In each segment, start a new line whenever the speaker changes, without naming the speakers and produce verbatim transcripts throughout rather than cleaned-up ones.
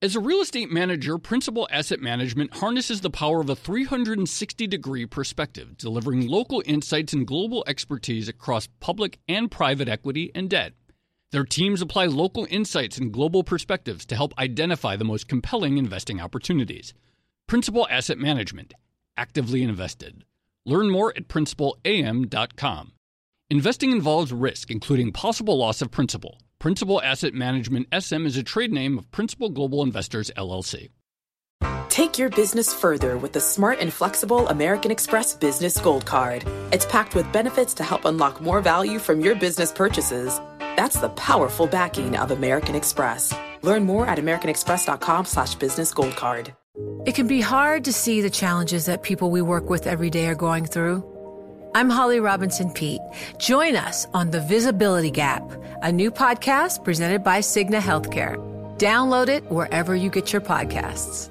As a real estate manager, Principal Asset Management harnesses the power of a three hundred sixty degree perspective, delivering local insights and global expertise across public and private equity and debt. Their teams apply local insights and global perspectives to help identify the most compelling investing opportunities. Principal Asset Management. Actively invested. Learn more at principal a m dot com. Investing involves risk, including possible loss of principal. Principal Asset Management S M is a trade name of Principal Global Investors, L L C.
Take your business further with the smart and flexible American Express Business Gold Card. It's packed with benefits to help unlock more value from your business purchases. That's the powerful backing of American Express. Learn more at americanexpress.com slash business gold card.
It can be hard to see the challenges that people we work with every day are going through. I'm Holly Robinson Peete. Join us on The Visibility Gap, a new podcast presented by Cigna Healthcare. Download it wherever you get your podcasts.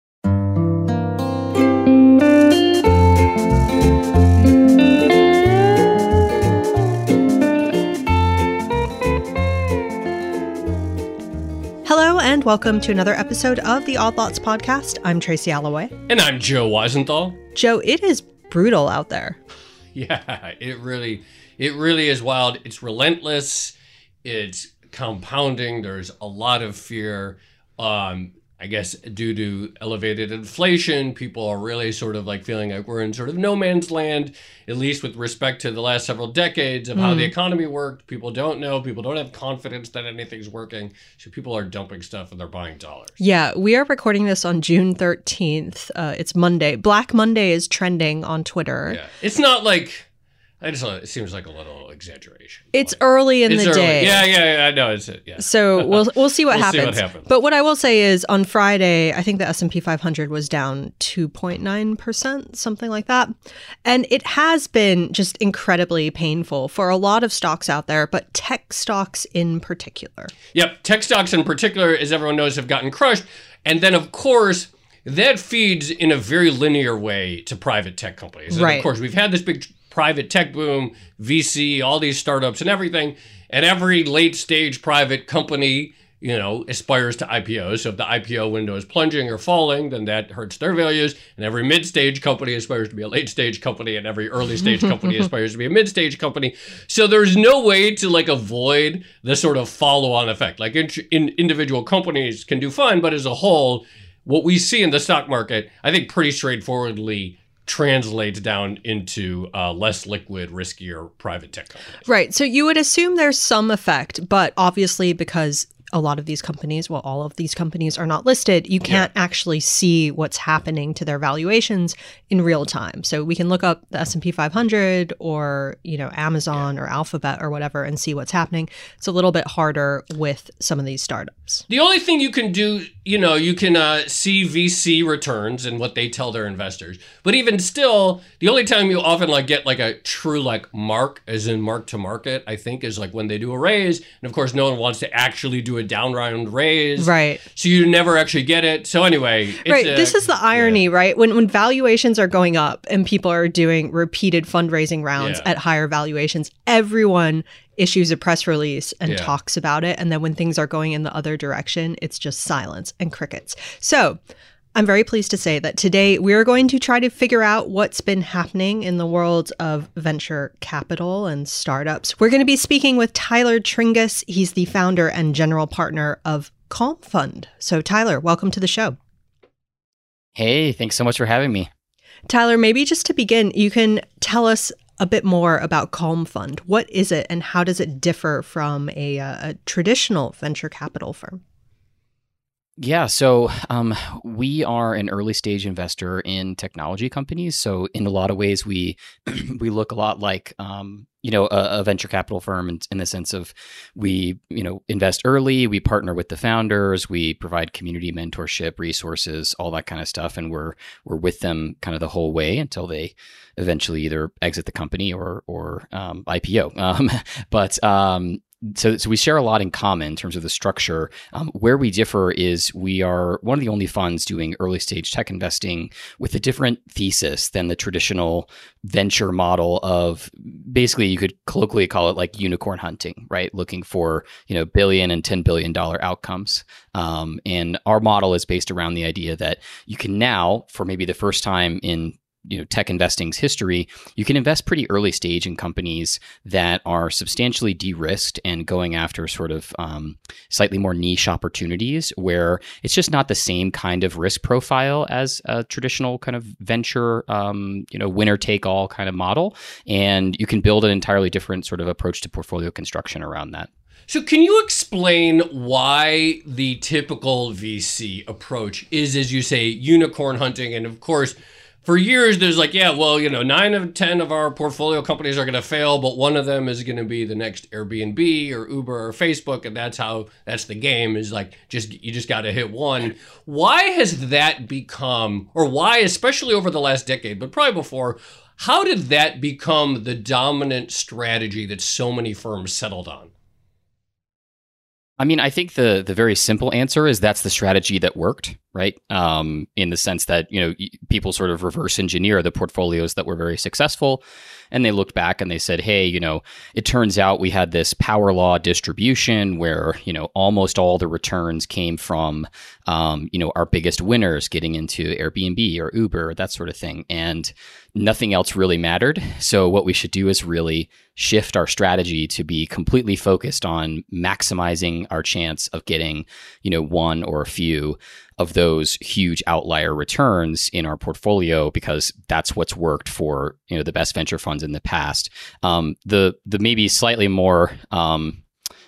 Hello and welcome to another episode of the Odd Lots podcast. I'm Tracy Alloway.
And I'm Joe Weisenthal.
Joe, it is brutal out there.
Yeah, it really, it really is wild. It's relentless. It's compounding. There's a lot of fear. Um, I guess due to elevated inflation, people are really sort of like feeling like we're in sort of no man's land, at least with respect to the last several decades of mm. how the economy worked. People don't know. People don't have confidence that anything's working. So people are dumping stuff and they're buying dollars.
Yeah, we are recording this on June thirteenth. Uh, it's Monday. Black Monday is trending on Twitter.
Yeah, it's not like... I just it seems like a little exaggeration.
It's
like,
early in
it's
the
early.
day.
Yeah, yeah, yeah. I know. It's it. Yeah.
So we'll we'll see what
we'll
happens.
See what happens.
But what I will say is, on Friday, I think the S and P five hundred was down two point nine percent, something like that, and it has been just incredibly painful for a lot of stocks out there, but tech stocks in particular.
Yep, tech stocks in particular, as everyone knows, have gotten crushed, and then of course that feeds in a very linear way to private tech companies. And
right.
Of course, we've had this big private tech boom, V C, all these startups and everything. And every late stage private company, you know, aspires to I P O. So if the I P O window is plunging or falling, then that hurts their values. And every mid stage company aspires to be a late stage company, and every early stage company aspires to be a mid stage company. So there's no way to like avoid the sort of follow on effect. Like in, in individual companies can do fine, but as a whole, what we see in the stock market, I think pretty straightforwardly translates down into uh, less liquid, riskier private tech companies.
Right. So you would assume there's some effect, but obviously because a lot of these companies, well, all of these companies are not listed, you can't yeah. actually see what's happening to their valuations in real time. So we can look up the S and P five hundred or, you know, Amazon yeah. or Alphabet or whatever and see what's happening. It's a little bit harder with some of these startups.
The only thing you can do, you know, you can uh, see V C returns and what they tell their investors. But even still, the only time you often like get like a true like mark, as in mark to market, I think is like when they do a raise. And of course, no one wants to actually do a down round raise.
Right.
So you never actually get it. So anyway. It's
right.
A,
this is the irony, yeah. right? When when valuations are going up and people are doing repeated fundraising rounds
yeah.
at higher valuations, everyone issues a press release and
yeah.
talks about it. And then when things are going in the other direction, it's just silence and crickets. So I'm very pleased to say that today we're going to try to figure out what's been happening in the world of venture capital and startups. We're going to be speaking with Tyler Tringas. He's the founder and general partner of Calm Fund. So Tyler, welcome to the show.
Hey, thanks so much for having me.
Tyler, maybe just to begin, you can tell us a bit more about Calm Fund. What is it and how does it differ from a, a traditional venture capital firm?
Yeah, so um, we are an early stage investor in technology companies. So in a lot of ways, we we look a lot like um, you know a, a venture capital firm in, in the sense of we you know invest early, we partner with the founders, we provide community mentorship, resources, all that kind of stuff, and we're we're with them kind of the whole way until they eventually either exit the company or or um, I P O. Um, but um, so, so we share a lot in common in terms of the structure. Um, where we differ is we are one of the only funds doing early stage tech investing with a different thesis than the traditional venture model of basically you could colloquially call it like unicorn hunting, right? Looking for, you know, billion and ten billion dollar outcomes. Um, and our model is based around the idea that you can now, for maybe the first time in you know, tech investing's history, you can invest pretty early stage in companies that are substantially de-risked and going after sort of um, slightly more niche opportunities where it's just not the same kind of risk profile as a traditional kind of venture, um, you know, winner take all kind of model. And you can build an entirely different sort of approach to portfolio construction around that.
So can you explain why the typical V C approach is, as you say, unicorn hunting? And of course, for years, there's like, yeah, well, you know, nine of ten of our portfolio companies are going to fail, but one of them is going to be the next Airbnb or Uber or Facebook. And that's how, that's the game is like, just, you just got to hit one. Why has that become, or why, especially over the last decade, but probably before, how did that become the dominant strategy that so many firms settled on?
I mean, I think the the very simple answer is that's the strategy that worked, right? Um, in the sense that, you know, people sort of reverse engineer the portfolios that were very successful. And they looked back and they said, hey, you know, it turns out we had this power law distribution where, you know, almost all the returns came from, um, you know, our biggest winners getting into Airbnb or Uber, that sort of thing. And nothing else really mattered. So what we should do is really shift our strategy to be completely focused on maximizing our chance of getting, you know, one or a few of those huge outlier returns in our portfolio, because that's what's worked for, you know, the best venture funds in the past. Um, the the maybe slightly more um,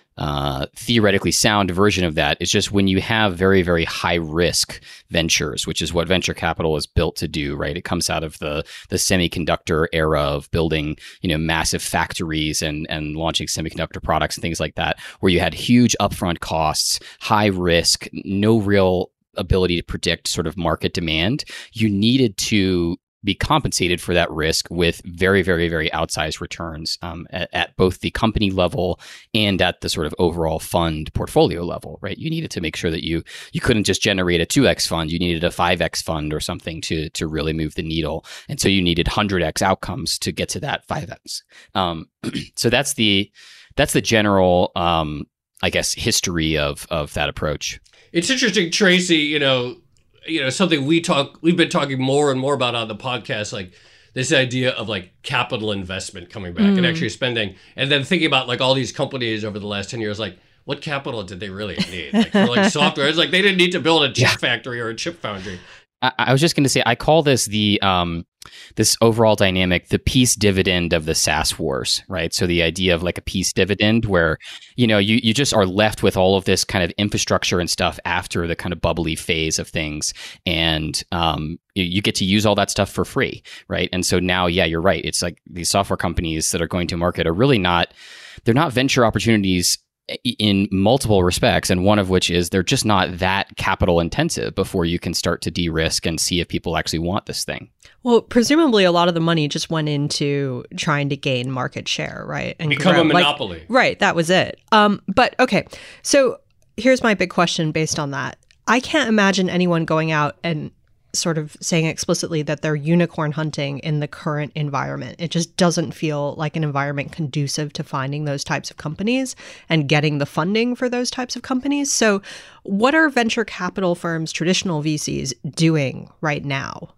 uh, theoretically sound version of that is just when you have very, very high risk ventures, which is what venture capital is built to do, right? It comes out of the the semiconductor era of building, you know, massive factories and and launching semiconductor products and things like that, where you had huge upfront costs, high risk, no real ability to predict sort of market demand. You needed to be compensated for that risk with very, very, very outsized returns um, at, at both the company level and at the sort of overall fund portfolio level, right? You needed to make sure that you you couldn't just generate a two X fund. You needed a five X fund or something to to really move the needle. And so you needed one hundred X outcomes to get to that five X. Um, so that's the that's the general, um, I guess, history of of that approach.
It's interesting, Tracy, you know, you know, something we talk, we've been talking more and more about on the podcast, like this idea of like capital investment coming back mm. and actually spending, and then thinking about like all these companies over the last ten years, like what capital did they really need? Like for like software, it's like they didn't need to build a chip yeah. factory or a chip foundry.
I, I was just going to say, I call this the, um, this overall dynamic, the peace dividend of the SaaS wars, right? So the idea of like a peace dividend where, you know, you, you just are left with all of this kind of infrastructure and stuff after the kind of bubbly phase of things. And um, you, you get to use all that stuff for free, right? And so now, yeah, you're right. It's like these software companies that are going to market are really not, they're not venture opportunities in multiple respects, and one of which is they're just not that capital intensive before you can start to de-risk and see if people actually want this thing.
Well, presumably a lot of the money just went into trying to gain market share, right?
And become grow. a monopoly.
Like, right, that was it. Um, but okay, so here's my big question based on that. I can't imagine anyone going out and sort of saying explicitly that they're unicorn hunting in the current environment. It just doesn't feel like an environment conducive to finding those types of companies and getting the funding for those types of companies. So what are venture capital firms, traditional V Cs, doing right now?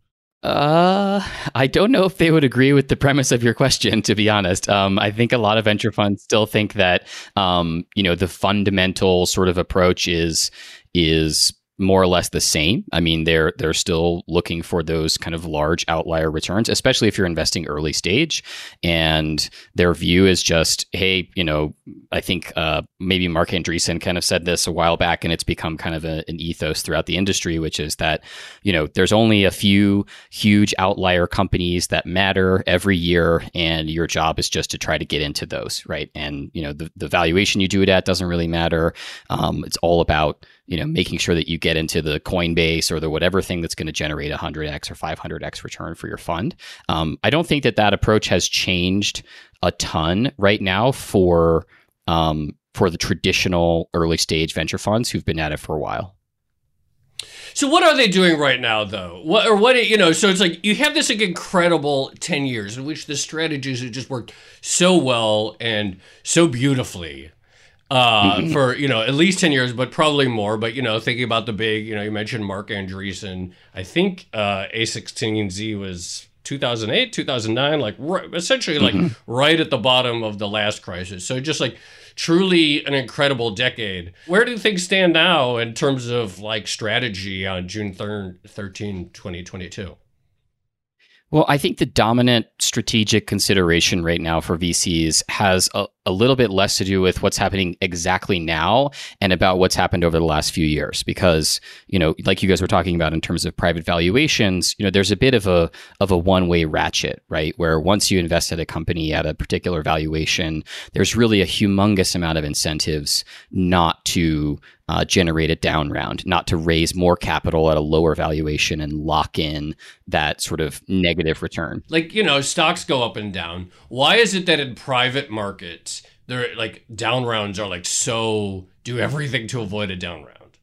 Uh, I don't know if they would agree with the premise of your question, to be honest. Um, I think a lot of venture funds still think that, um, you know, the fundamental sort of approach is, is more or less the same. I mean, they're they're still looking for those kind of large outlier returns, especially if you're investing early stage. And their view is just, hey, you know, I think uh, maybe Mark Andreessen kind of said this a while back, and it's become kind of a, an ethos throughout the industry, which is that, you know, there's only a few huge outlier companies that matter every year, and your job is just to try to get into those, right? And, you know, the, the valuation you do it at doesn't really matter. Um, it's all about, you know, making sure that you get into the Coinbase or the whatever thing that's going to generate a one hundred X or five hundred X return for your fund. Um, I don't think that that approach has changed a ton right now for um, for the traditional early stage venture funds who've been at it for a while.
So what are they doing right now, though? What or what you know? So it's like you have this like incredible ten years in which the strategies have just worked so well and so beautifully uh, mm-hmm. for you know at least ten years, but probably more. But you know, thinking about the big, you know, you mentioned Marc Andreessen. I think uh, A sixteen Z was two thousand eight, two thousand nine, like right, essentially like mm-hmm. right at the bottom of the last crisis. So just like. Truly an incredible decade. Where do things stand now in terms of like strategy on June thirteenth, twenty twenty-two?
Well, I think the dominant strategic consideration right now for V Cs has a, a little bit less to do with what's happening exactly now and about what's happened over the last few years. Because, you know, like you guys were talking about in terms of private valuations, you know, there's a bit of a of a one-way ratchet, right? Where once you invest at a company at a particular valuation, there's really a humongous amount of incentives not to Uh, generate a down round, not to raise more capital at a lower valuation and lock in that sort of negative return.
Like, you know, stocks go up and down. Why is it that in private markets, they're like down rounds are like so do everything to avoid a down round?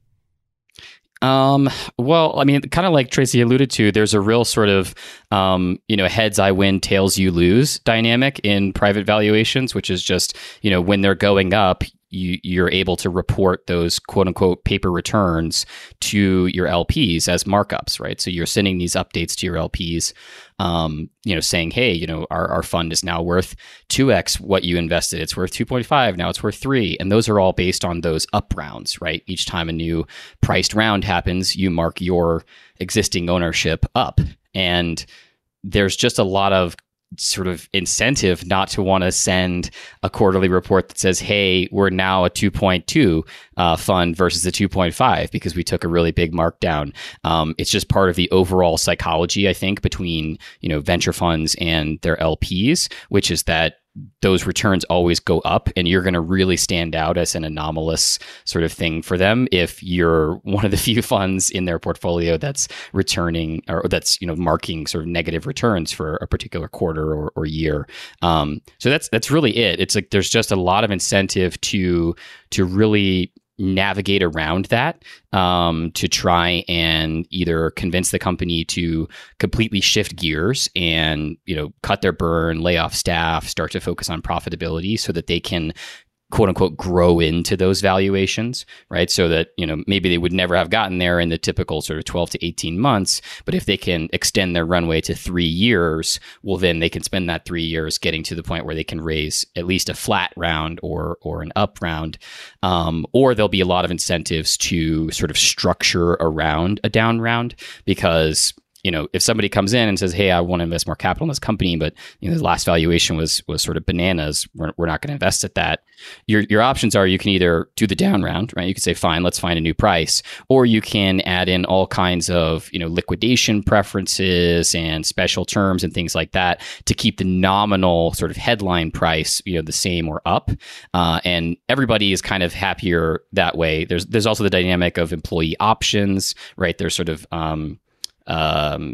Um, well, I mean, kind of like Tracy alluded to, there's a real sort of, um, you know, heads I win, tails you lose dynamic in private valuations, which is just, you know, when they're going up, you, you're able to report those quote unquote paper returns to your L Ps as markups, right? So you're sending these updates to your L Ps, um, you know, saying, hey, you know, our, our fund is now worth two X what you invested. It's worth two point five. Now it's worth three. And those are all based on those up rounds, right? Each time a new priced round happens, you mark your existing ownership up. And there's just a lot of sort of incentive not to want to send a quarterly report that says, hey, we're now a two point two uh, fund versus a two point five because we took a really big markdown. Um, it's just part of the overall psychology, I think, between, you know, venture funds and their L Ps, which is that those returns always go up and you're going to really stand out as an anomalous sort of thing for them if you're one of the few funds in their portfolio that's returning or that's, you know, marking sort of negative returns for a particular quarter or, or year. Um, so that's that's really it. It's like there's just a lot of incentive to to really navigate around that, um, to try and either convince the company to completely shift gears and, you know, cut their burn, lay off staff, start to focus on profitability so that they can quote unquote grow into those valuations, right? So that, you know, maybe they would never have gotten there in the typical sort of twelve to eighteen months, but if they can extend their runway to three years, well, then they can spend that three years getting to the point where they can raise at least a flat round or or an up round. Um, or there'll be a lot of incentives to sort of structure around a down round because, you know, if somebody comes in and says, hey, I want to invest more capital in this company, but, you know, the last valuation was was sort of bananas, we're, we're not going to invest at that. Your your options are you can either do the down round, right? You can say, fine, let's find a new price. Or you can add in all kinds of, you know, liquidation preferences and special terms and things like that to keep the nominal sort of headline price, you know, the same or up. Uh, and everybody is kind of happier that way. There's, there's also the dynamic of employee options, right? There's sort of, um, um,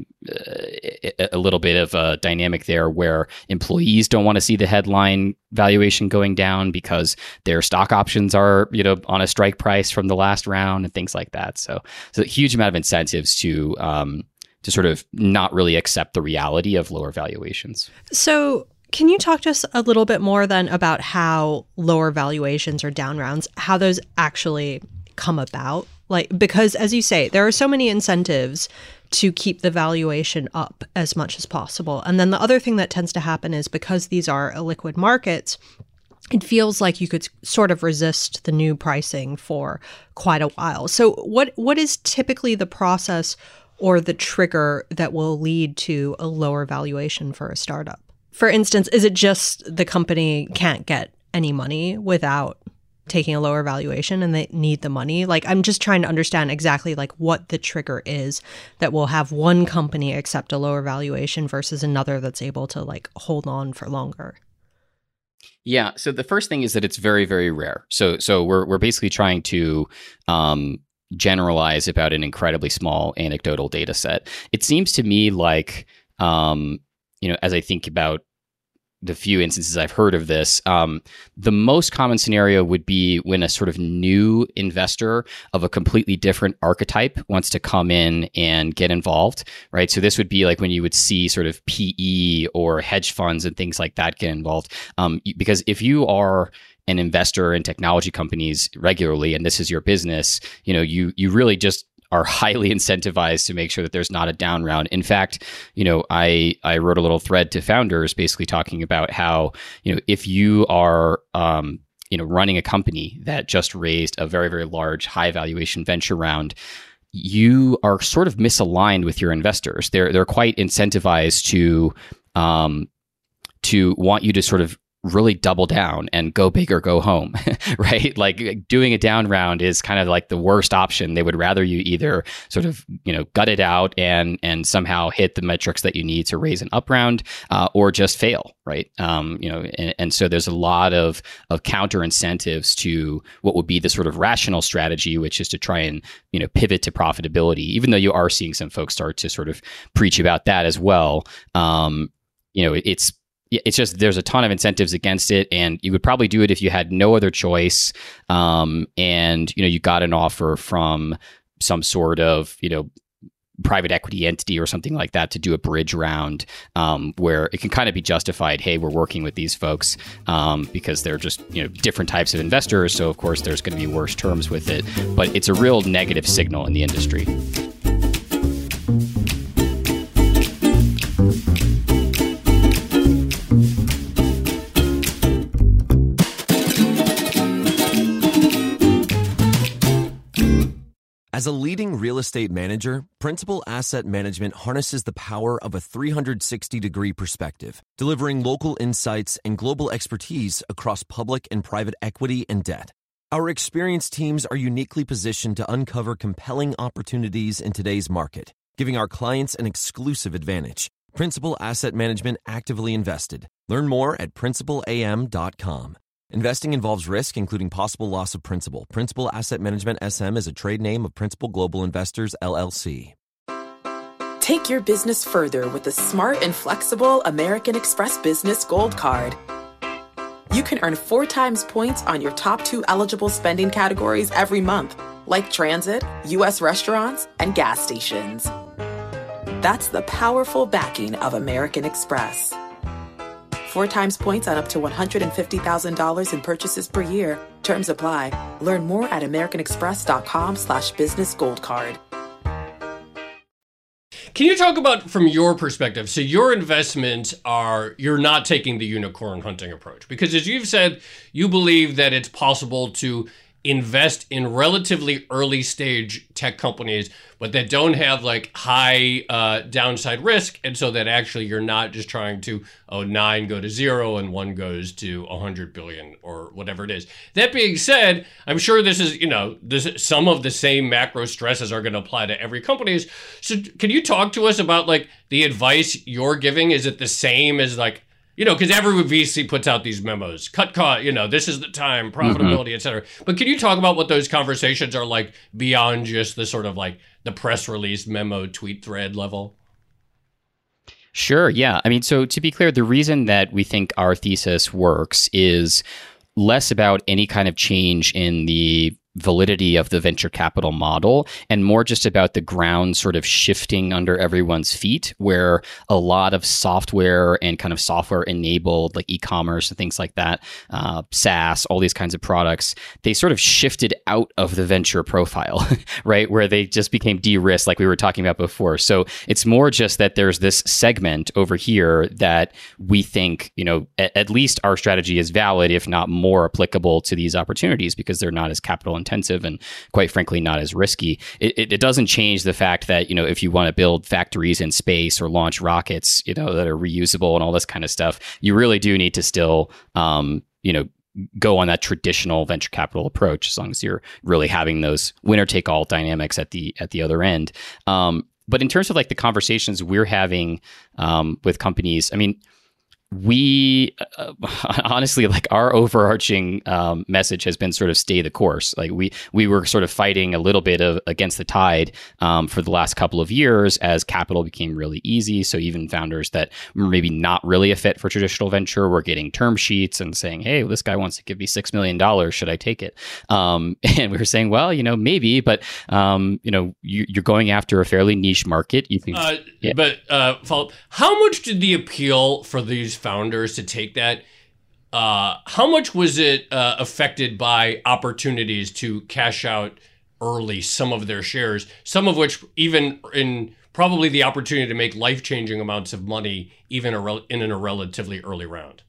a, a little bit of a dynamic there where employees don't want to see the headline valuation going down because their stock options are, you know, on a strike price from the last round and things like that. So, so a huge amount of incentives to, um, to sort of not really accept the reality of lower valuations.
So can you talk to us a little bit more then about how lower valuations or down rounds, how those actually come about? Like, because as you say, there are so many incentives to keep the valuation up as much as possible. And then the other thing that tends to happen is because these are illiquid markets, it feels like you could sort of resist the new pricing for quite a while. So what what is typically the process or the trigger that will lead to a lower valuation for a startup? For instance, is it just the company can't get any money without taking a lower valuation and they need the money? Like, I'm just trying to understand exactly like what the trigger is that will have one company accept a lower valuation versus another that's able to like hold on for longer.
Yeah. So the first thing is that it's very, very rare. So so we're we're basically trying to um, generalize about an incredibly small anecdotal data set. It seems to me like, um, you know, as I think about the few instances I've heard of this, um, the most common scenario would be when a sort of new investor of a completely different archetype wants to come in and get involved, right? So this would be like when you would see sort of P E or hedge funds and things like that get involved. Um, because if you are an investor in technology companies regularly, and this is your business, you know, you you really just are highly incentivized to make sure that there's not a down round. In fact, you know, I I wrote a little thread to founders basically talking about how, you know, if you are um, you know, running a company that just raised a very, very large high valuation venture round, you are sort of misaligned with your investors. They're they're quite incentivized to um to want you to sort of really double down and go big or go home, right? Like doing a down round is kind of like the worst option. They would rather you either sort of, you know, gut it out and and somehow hit the metrics that you need to raise an up round, uh, or just fail, right? Um, you know, and, and so there's a lot of of counter incentives to what would be the sort of rational strategy, which is to try and, you know, pivot to profitability. Even though you are seeing some folks start to sort of preach about that as well, um, you know, it's It's just there's a ton of incentives against it, and you would probably do it if you had no other choice, um, and you know you got an offer from some sort of you know private equity entity or something like that to do a bridge round, um, where it can kind of be justified. Hey, we're working with these folks um, because they're just you know different types of investors, so of course there's going to be worse terms with it. But it's a real negative signal in the industry.
As a leading real estate manager, Principal Asset Management harnesses the power of a three sixty degree perspective, delivering local insights and global expertise across public and private equity and debt. Our experienced teams are uniquely positioned to uncover compelling opportunities in today's market, giving our clients an exclusive advantage. Principal Asset Management actively invested. Learn more at principal a m dot com. Investing involves risk, including possible loss of principal. Principal Asset Management S M is a trade name of Principal Global Investors, L L C.
Take your business further with the smart and flexible American Express Business Gold Card. You can earn four times points on your top two eligible spending categories every month, like transit, U S restaurants, and gas stations. That's the powerful backing of American Express. Four times points on up to one hundred fifty thousand dollars in purchases per year. Terms apply. Learn more at americanexpress.com slash business gold card.
Can you talk about from your perspective? So your investments are, you're not taking the unicorn hunting approach, because as you've said, you believe that it's possible to invest in relatively early stage tech companies, but that don't have like high uh, downside risk. And so that actually you're not just trying to, oh, nine go to zero and one goes to a hundred billion or whatever it is. That being said, I'm sure this is, you know, this, some of the same macro stresses are going to apply to every company. So can you talk to us about like the advice you're giving? Is it the same as like, you know, because every V C puts out these memos, cut cost, you know, this is the time, profitability, mm-hmm. et cetera. But can you talk about what those conversations are like beyond just the sort of like the press release memo tweet thread level?
Sure. Yeah. I mean, so to be clear, the reason that we think our thesis works is less about any kind of change in the validity of the venture capital model and more just about the ground sort of shifting under everyone's feet, where a lot of software and kind of software enabled like e-commerce and things like that, uh, SaaS, all these kinds of products, they sort of shifted out of the venture profile, right? Where they just became de-risked like we were talking about before. So it's more just that there's this segment over here that we think, you know, at, at least our strategy is valid, if not more applicable to these opportunities because they're not as capital intensive. intensive and quite frankly not as risky. It, it, it doesn't change the fact that, you know, if you want to build factories in space or launch rockets, you know, that are reusable and all this kind of stuff, you really do need to still, um, you know, go on that traditional venture capital approach as long as you're really having those winner take all dynamics at the at the other end. Um, but in terms of like the conversations we're having um, with companies, I mean, we uh, honestly, like our overarching um, message has been sort of stay the course. Like we we were sort of fighting a little bit of against the tide um, for the last couple of years as capital became really easy. So even founders that were maybe not really a fit for traditional venture were getting term sheets and saying, "Hey, this guy wants to give me six million dollars. Should I take it?" Um, and we were saying, "Well, you know, maybe, but um, you know, you, you're going after a fairly niche market. You can."
Uh,
yeah.
But uh, how much did the appeal for these founders to take that? Uh, how much was it uh, affected by opportunities to cash out early some of their shares, some of which even in probably the opportunity to make life-changing amounts of money, even a rel- in a relatively early round?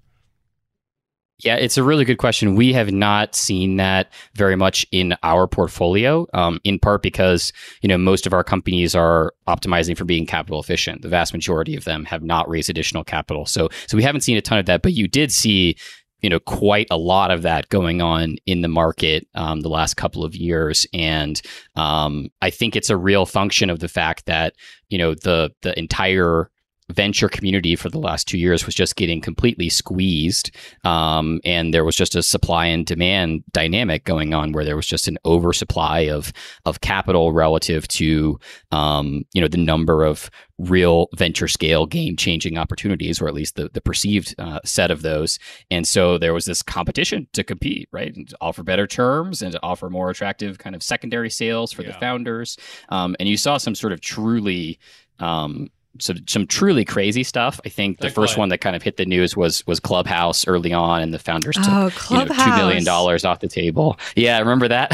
Yeah, it's a really good question. We have not seen that very much in our portfolio, um, in part because, you know, most of our companies are optimizing for being capital efficient. The vast majority of them have not raised additional capital. So, so we haven't seen a ton of that, but you did see, you know, quite a lot of that going on in the market um, the last couple of years. And um, I think it's a real function of the fact that, you know, the the entire venture community for the last two years was just getting completely squeezed. Um, and there was just a supply and demand dynamic going on where there was just an oversupply of of capital relative to, um, you know, the number of real venture scale game changing opportunities, or at least the, the perceived uh, set of those. And so there was this competition to compete, right? And to offer better terms and to offer more attractive kind of secondary sales for yeah. the founders. Um, and you saw some sort of truly, um, So some truly crazy stuff. I think the like first what? one that kind of hit the news was was Clubhouse early on, and the founders took
oh,
you know, two million dollars off the table. Yeah, remember that?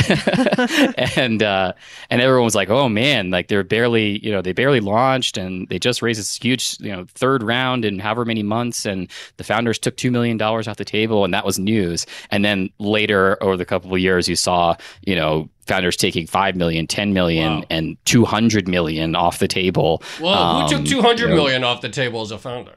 and uh, and everyone was like, "Oh man!" Like they're barely, you know, they barely launched, and they just raised this huge, you know, third round in however many months, and the founders took two million dollars off the table, and that was news. And then later, over the couple of years, you saw, you know, founders taking five million, ten million, wow. and two hundred million off the table.
Well, um, who took two hundred you know, million off the table as a founder?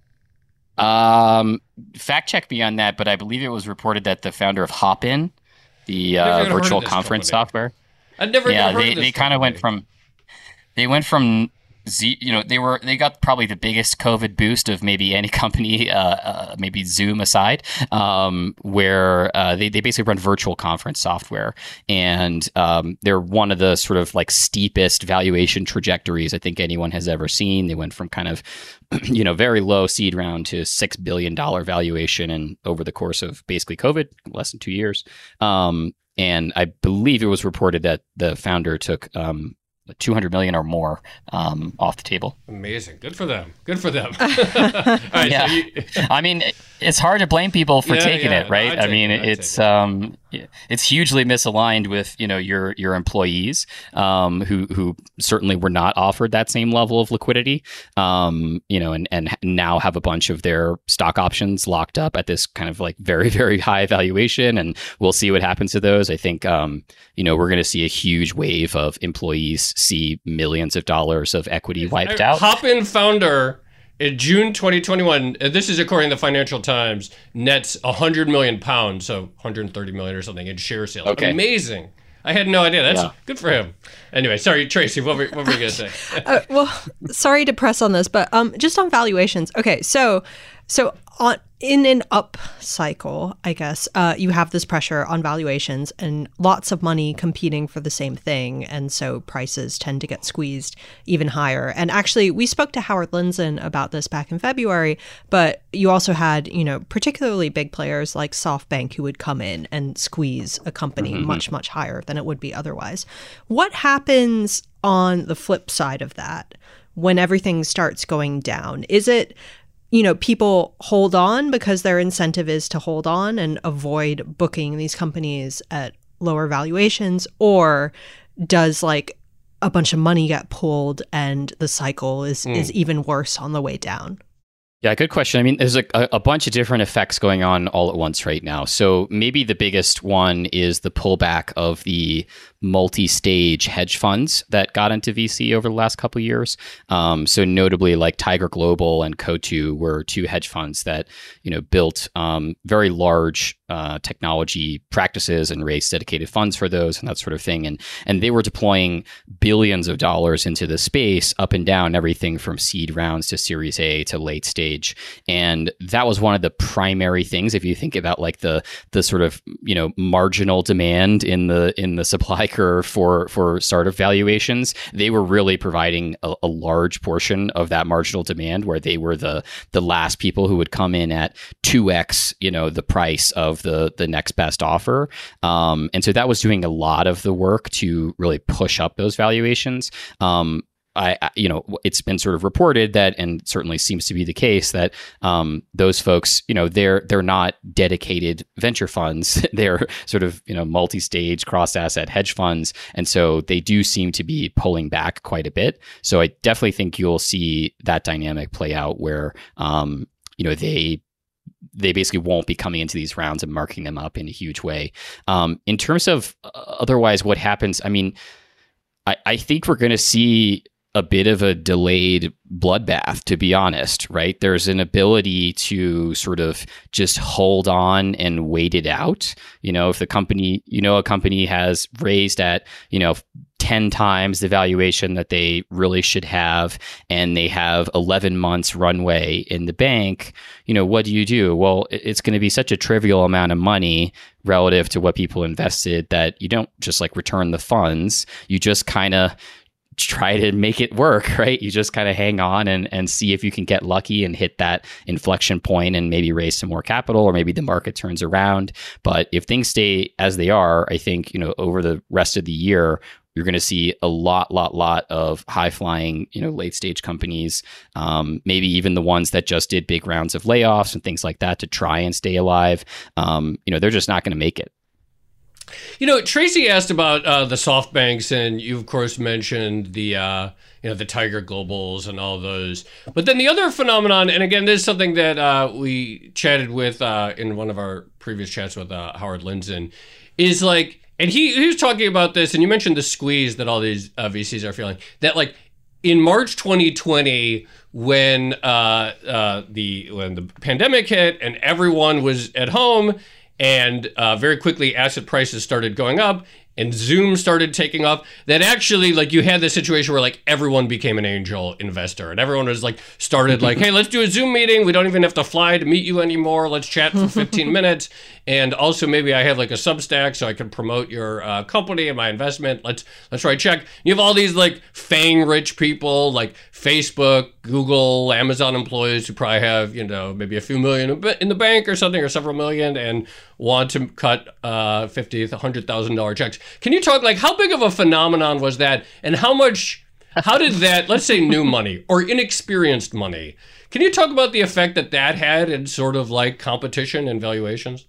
Um, fact check me on that, but I believe it was reported that the founder of Hopin, the uh, virtual conference company. software.
I'd never
yeah,
heard
they,
of this
they kind of went from, they went from Z, you know, they were they got probably the biggest COVID boost of maybe any company, uh, uh, maybe Zoom aside, um, where uh, they they basically run virtual conference software, and um, they're one of the sort of like steepest valuation trajectories I think anyone has ever seen. They went from kind of, you know, very low seed round to six billion dollar valuation, and over the course of basically COVID, less than two years. Um, and I believe it was reported that the founder took um, two hundred million or more um, off the table.
Amazing. Good for them. Good for them. All right,
yeah.
so you...
I mean, it's hard to blame people for
yeah,
taking
yeah.
it, right?
No,
I mean,
it.
it's um, it's hugely misaligned with, you know, your your employees um, who who certainly were not offered that same level of liquidity, um, you know, and, and now have a bunch of their stock options locked up at this kind of like very, very high valuation. And we'll see what happens to those. I think, um, you know, we're going to see a huge wave of employees see millions of dollars of equity wiped out.
Hopin founder in June twenty twenty-one, uh, this is according to the Financial Times, nets one hundred million pounds, so one hundred thirty million or something in share sales.
Okay.
Amazing. I had no idea. That's
yeah.
good for him. Anyway, sorry, Tracy, what were, what were you going to say?
uh, well, sorry to press on this, but um, just on valuations. Okay, so so on in an up cycle, I guess, uh, you have this pressure on valuations and lots of money competing for the same thing. And so prices tend to get squeezed even higher. And actually, we spoke to Howard Lindzen about this back in February, but you also had, you know, particularly big players like SoftBank who would come in and squeeze a company mm-hmm. much, much higher than it would be otherwise. What happens on the flip side of that when everything starts going down? Is it, you know, people hold on because their incentive is to hold on and avoid booking these companies at lower valuations? Or does like a bunch of money get pulled and the cycle is, mm. is even worse on the way down?
Yeah, good question. I mean, there's a, a bunch of different effects going on all at once right now. So maybe the biggest one is the pullback of the multi-stage hedge funds that got into V C over the last couple of years. Um, so notably, like Tiger Global and Coatue were two hedge funds that, you know, built um, very large uh, technology practices and raised dedicated funds for those and that sort of thing. And and they were deploying billions of dollars into the space, up and down, everything from seed rounds to Series A to late stage. And that was one of the primary things. If you think about like the the sort of, you know, marginal demand in the in the supply curve for for startup valuations, they were really providing a, a large portion of that marginal demand, where they were the the last people who would come in at two x, you know, the price of the the next best offer. Um, and so that was doing a lot of the work to really push up those valuations. Um, I, I, you know, it's been sort of reported that, and certainly seems to be the case, that um, those folks, you know, they're they're not dedicated venture funds. They're sort of, you know, multi-stage, cross-asset hedge funds, and so they do seem to be pulling back quite a bit. So I definitely think you'll see that dynamic play out, where um, you know, they. they basically won't be coming into these rounds and marking them up in a huge way. Um, in terms of uh, otherwise what happens, I mean, I, I think we're going to see a bit of a delayed bloodbath, to be honest, right? There's an ability to sort of just hold on and wait it out. You know, if the company, you know, a company has raised at, you know, ten times the valuation that they really should have, and they have eleven months runway in the bank, you know, what do you do? Well, it's going to be such a trivial amount of money relative to what people invested that you don't just like return the funds. You just kind of try to make it work, right? You just kind of hang on and, and see if you can get lucky and hit that inflection point and maybe raise some more capital, or maybe the market turns around. But if things stay as they are, I think, you know, over the rest of the year, you're going to see a lot, lot, lot of high flying, you know, late stage companies, um, maybe even the ones that just did big rounds of layoffs and things like that to try and stay alive. Um, you know, they're just not going to make it.
You know, Tracy asked about uh, the soft banks, and you, of course, mentioned the uh, you know the Tiger Globals and all those. But then the other phenomenon, and again, this is something that uh, we chatted with uh, in one of our previous chats with uh, Howard Lindzen, is like, and he, he was talking about this, and you mentioned the squeeze that all these uh, V Cs are feeling. That like in March twenty twenty, when uh, uh, the when the pandemic hit and everyone was at home. And uh, very quickly, asset prices started going up, and Zoom started taking off. That actually, like, you had this situation where, like, everyone became an angel investor, and everyone was like, started like, hey, let's do a Zoom meeting. We don't even have to fly to meet you anymore. Let's chat for fifteen minutes. And also, maybe I have like a Substack so I can promote your uh, company and my investment. Let's let's write a check. You have all these like fang rich people, like Facebook, Google, Amazon employees who probably have, you know, maybe a few million in the bank or something, or several million, and want to cut uh, fifty thousand dollars, one hundred thousand dollars checks. Can you talk, like, how big of a phenomenon was that, and how much, how did that, let's say new money or inexperienced money, can you talk about the effect that that had in sort of like competition and valuations?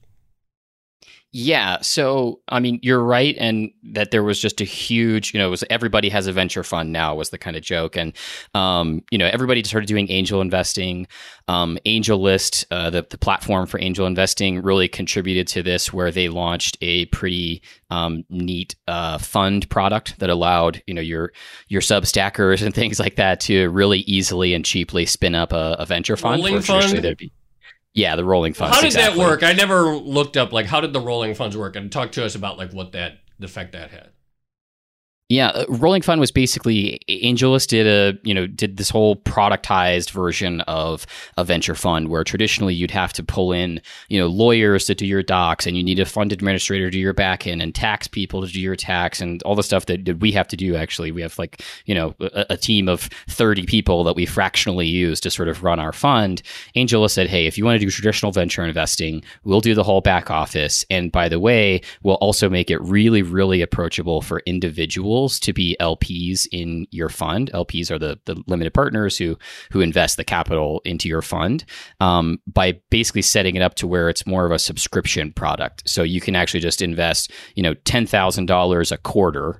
Yeah. So, I mean, you're right. And that there was just a huge, you know, it was everybody has a venture fund now was the kind of joke. And, um, you know, everybody started doing angel investing. Um, AngelList, uh, the, the platform for angel investing, really contributed to this, where they launched a pretty um, neat uh, fund product that allowed, you know, your your Substackers and things like that to really easily and cheaply spin up a, a venture fund.
Rolling fund?
There'd be, Yeah, the rolling funds.
How did
exactly.
that work? I never looked up, like, how did the rolling funds work? And talk to us about, like, what that, the effect that had.
Yeah, uh, rolling fund was basically AngelList did a you know did this whole productized version of a venture fund, where traditionally you'd have to pull in you know lawyers to do your docs, and you need a fund administrator to do your back end, and tax people to do your tax, and all the stuff that, that we have to do. Actually, we have like you know a, a team of thirty people that we fractionally use to sort of run our fund. AngelList said, hey, if you want to do traditional venture investing, we'll do the whole back office, and by the way, we'll also make it really really approachable for individuals to be L Ps in your fund. L Ps are the, the limited partners who who invest the capital into your fund, um, by basically setting it up to where it's more of a subscription product. So you can actually just invest, you know, ten thousand dollars a quarter,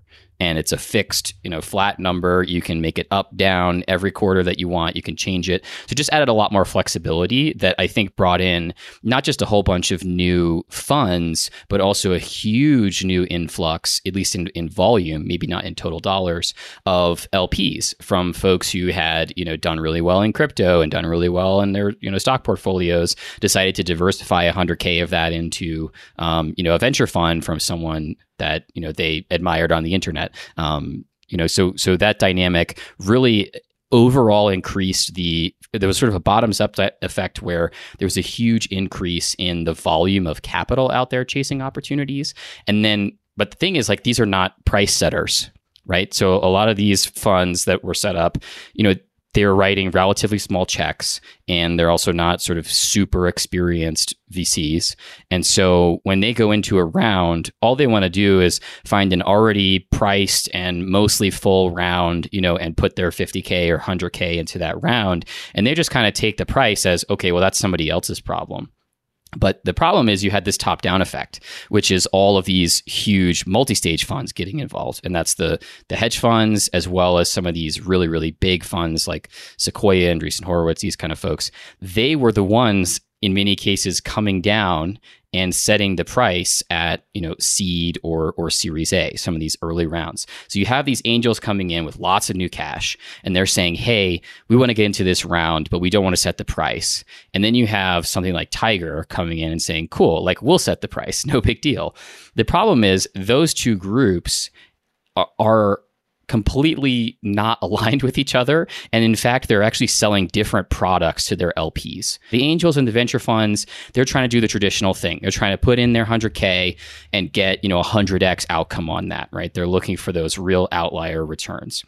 and it's a fixed, you know, flat number. You can make it up, down every quarter that you want. You can change it. So just added a lot more flexibility that I think brought in not just a whole bunch of new funds, but also a huge new influx, at least in, in volume, maybe not in total dollars, of L Ps from folks who had, you know, done really well in crypto and done really well in their, you know, stock portfolios, decided to diversify one hundred K of that into, um, you know, a venture fund from someone that, you know, they admired on the internet. Um, you know, so so that dynamic really overall increased the, there was sort of a bottoms up effect where there was a huge increase in the volume of capital out there chasing opportunities. And then, but the thing is, like, these are not price setters, right? So a lot of these funds that were set up, you know, they're writing relatively small checks, and they're also not sort of super experienced V Cs. And so when they go into a round, all they want to do is find an already priced and mostly full round, you know, and put their fifty K or one hundred K into that round. And they just kind of take the price as, okay, well, that's somebody else's problem. But the problem is you had this top-down effect, which is all of these huge multi-stage funds getting involved. And that's the the hedge funds, as well as some of these really, really big funds like Sequoia, Andreessen Horowitz, these kind of folks. They were the ones, in many cases, coming down and setting the price at, you know, seed or or Series A, some of these early rounds. So you have these angels coming in with lots of new cash, and they're saying, hey, we want to get into this round, but we don't want to set the price. And then you have something like Tiger coming in and saying, cool, like, we'll set the price, no big deal. The problem is those two groups are, are completely not aligned with each other. And in fact, they're actually selling different products to their L Ps. The angels and the venture funds, they're trying to do the traditional thing. They're trying to put in their one hundred K and get, you know, one hundred X outcome on that, right? They're looking for those real outlier returns.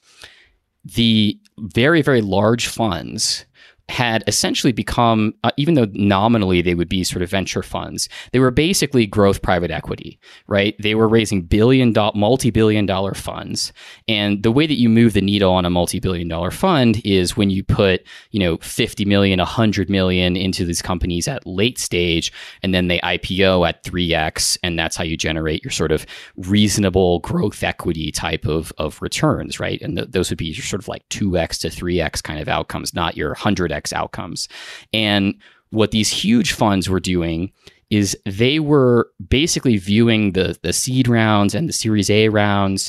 The very, very large funds had essentially become, uh, even though nominally they would be sort of venture funds, they were basically growth private equity, right? They were raising billion, do- multi-billion dollar funds. And the way that you move the needle on a multi-billion dollar fund is when you put, you know, fifty million, one hundred million into these companies at late stage, and then they I P O at three X. And that's how you generate your sort of reasonable growth equity type of, of returns, right? And th- those would be your sort of like two X to three X kind of outcomes, not your one hundred X outcomes. And what these huge funds were doing is they were basically viewing the the seed rounds and the Series A rounds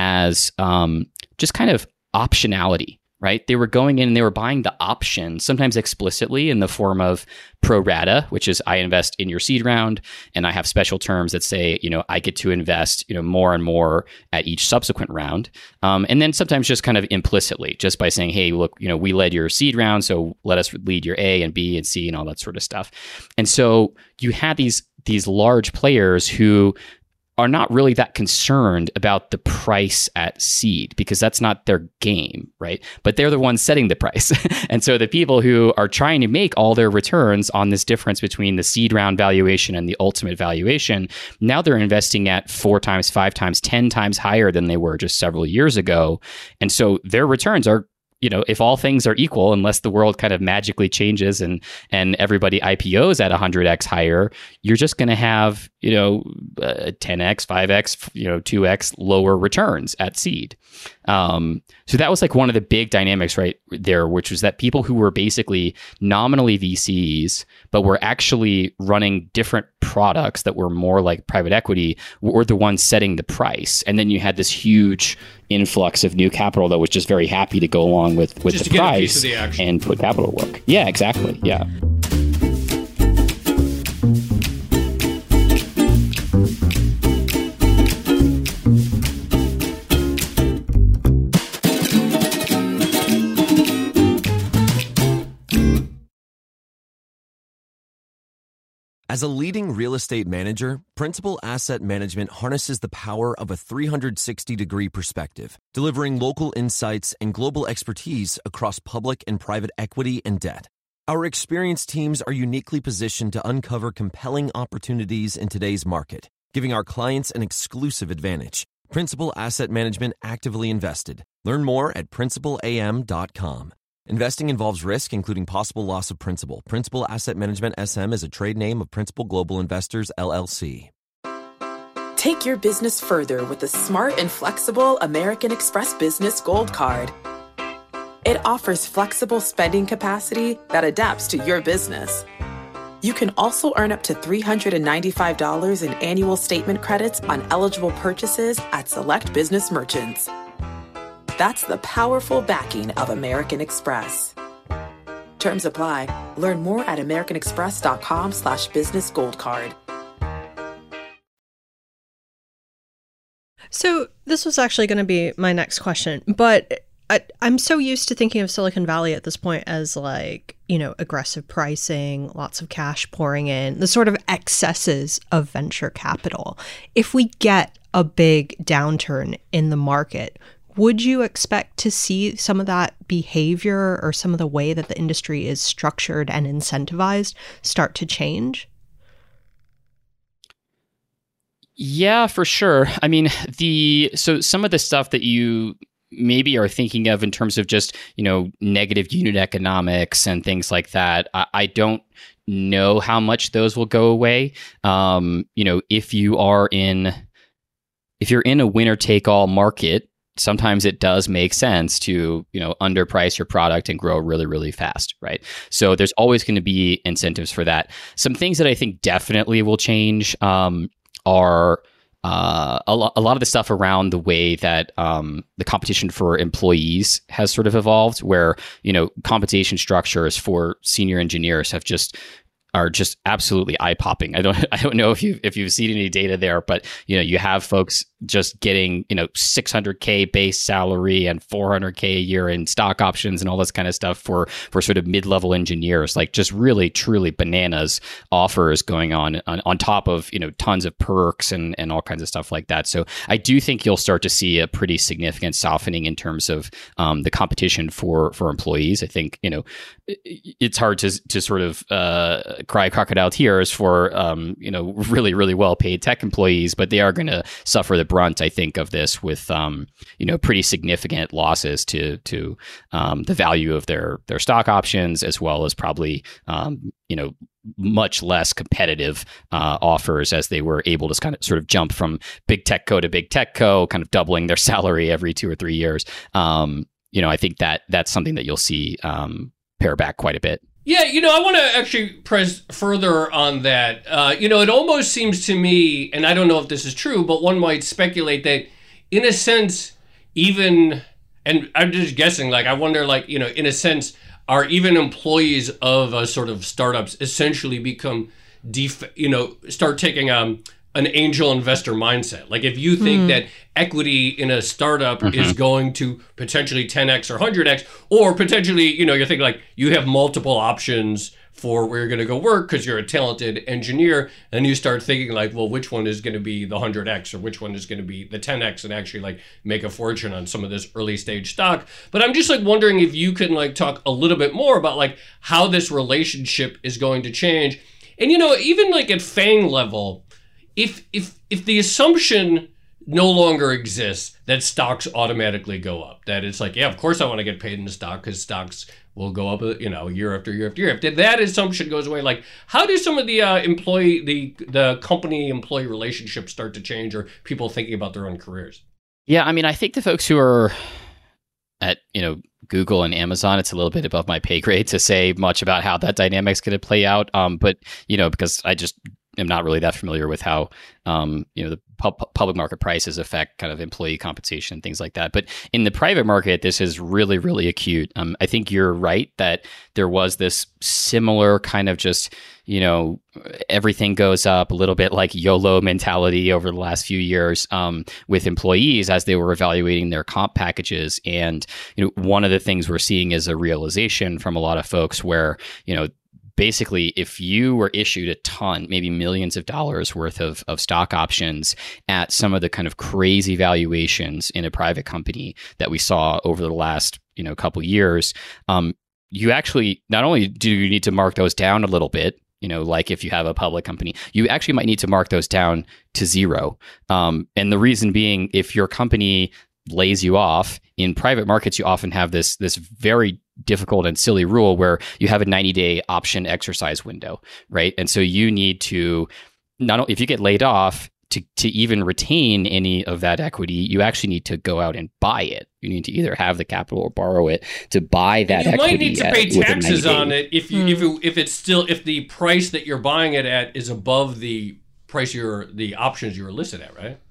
as um, just kind of optionality, right? They were going in and they were buying the option, sometimes explicitly in the form of pro rata, which is I invest in your seed round, and I have special terms that say, you know, I get to invest, you know, more and more at each subsequent round. Um, and then sometimes just kind of implicitly, just by saying, hey, look, you know, we led your seed round, so let us lead your A and B and C and all that sort of stuff. And so you had these these large players who are not really that concerned about the price at seed, because that's not their game, right? But they're the ones setting the price. And so the people who are trying to make all their returns on this difference between the seed round valuation and the ultimate valuation, now they're investing at four times, five times, ten times higher than they were just several years ago. And so their returns are, you know, if all things are equal, unless the world kind of magically changes and and everybody I P Os at one hundred X higher, you're just going to have, you know, uh, ten X, five X, you know, two X lower returns at seed. Um, so that was like one of the big dynamics right there, which was that people who were basically nominally V Cs, but were actually running different products that were more like private equity, were the ones setting the price. And then you had this huge influx of new capital that was just very happy to go along with, with
just
the
to
price
get a piece of the
and put capital to work. Yeah, exactly. Yeah.
As a leading real estate manager, Principal Asset Management harnesses the power of a three hundred sixty degree perspective, delivering local insights and global expertise across public and private equity and debt. Our experienced teams are uniquely positioned to uncover compelling opportunities in today's market, giving our clients an exclusive advantage. Principal Asset Management actively invested. Learn more at principal a m dot com. Investing involves risk, including possible loss of principal. Principal Asset Management S M is a trade name of Principal Global Investors, L L C.
Take your business further with the smart and flexible American Express Business Gold Card. It offers flexible spending capacity that adapts to your business. You can also earn up to three hundred ninety-five dollars in annual statement credits on eligible purchases at select business merchants. That's the powerful backing of American Express. Terms apply. Learn more at americanexpress.com slash business gold card.
So this was actually going to be my next question, but I, I'm so used to thinking of Silicon Valley at this point as like, you know, aggressive pricing, lots of cash pouring in, the sort of excesses of venture capital. If we get a big downturn in the market, would you expect to see some of that behavior or some of the way that the industry is structured and incentivized start to change?
Yeah, for sure. I mean, the so some of the stuff that you maybe are thinking of in terms of just, you know, negative unit economics and things like that, I, I don't know how much those will go away. Um, you know, if you are in, if you're in a winner take all market, sometimes it does make sense to, you know, underprice your product and grow really, really fast, right? So there's always going to be incentives for that. Some things that I think definitely will change um, are uh, a, lo- a lot of the stuff around the way that um, the competition for employees has sort of evolved, where, you know, compensation structures for senior engineers have just are just absolutely eye-popping. I don't I don't know if you if you've seen any data there, but you know, you have folks just getting, you know, six hundred K base salary and four hundred K a year in stock options and all this kind of stuff for for sort of mid-level engineers, like just really truly bananas offers going on on, on top of, you know, tons of perks and and all kinds of stuff like that. So I do think you'll start to see a pretty significant softening in terms of um, the competition for for employees. I think, you know, it's hard to to sort of uh, cry crocodile tears for um, you know, really really well paid tech employees, but they are going to suffer the brunt, I think, of this with um, you know, pretty significant losses to to um, the value of their their stock options, as well as probably um, you know, much less competitive uh, offers as they were able to kind of sort of jump from big tech co to big tech co, kind of doubling their salary every two or three years. Um, you know, I think that that's something that you'll see um, pare back quite a bit.
Yeah, you know, I want to actually press further on that. Uh, you know, it almost seems to me, and I don't know if this is true, but one might speculate that, in a sense, even, and I'm just guessing, like, I wonder, like, you know, in a sense, are even employees of a sort of startups essentially become, def- you know, start taking um. an angel investor mindset. Like, if you think mm. that equity in a startup mm-hmm. is going to potentially ten x or one hundred x, or potentially, you know, you're thinking like you have multiple options for where you're going to go work because you're a talented engineer, and you start thinking like, well, which one is going to be the one hundred x or which one is going to be the ten x and actually like make a fortune on some of this early stage stock. But I'm just like wondering if you can like talk a little bit more about like how this relationship is going to change. And, you know, even like at FANG level, If if if the assumption no longer exists that stocks automatically go up, that it's like, yeah, of course I want to get paid in the stock because stocks will go up, you know, year after year after year. If that assumption goes away, like, how do some of the uh, employee, the the company employee relationships start to change, or people thinking about their own careers?
Yeah, I mean, I think the folks who are at, you know, Google and Amazon, it's a little bit above my pay grade to say much about how that dynamic's going to play out. Um, but, you know, because I just am not really that familiar with how, um, you know, the pu- public market prices affect kind of employee compensation and things like that. But in the private market, this is really, really acute. Um, I think you're right that there was this similar kind of just, you know, everything goes up a little bit like YOLO mentality over the last few years um, with employees as they were evaluating their comp packages. And, you know, one of the things we're seeing is a realization from a lot of folks where, you know, basically, if you were issued a ton, maybe millions of dollars worth of, of stock options at some of the kind of crazy valuations in a private company that we saw over the last, you know, couple years, um, you actually, not only do you need to mark those down a little bit, you know, like if you have a public company, you actually might need to mark those down to zero. Um, and the reason being, if your company lays you off in private markets, you often have this this very difficult and silly rule where you have a ninety day option exercise window, right? And so you need to not only, if you get laid off, to, to even retain any of that equity, you actually need to go out and buy it. You need to either have the capital or borrow it to buy that
and you
equity.
You might need to
at,
pay taxes on
days.
it if you mm. if it, if it's still if the price that you're buying it at is above the price you're the options you were listed at, right?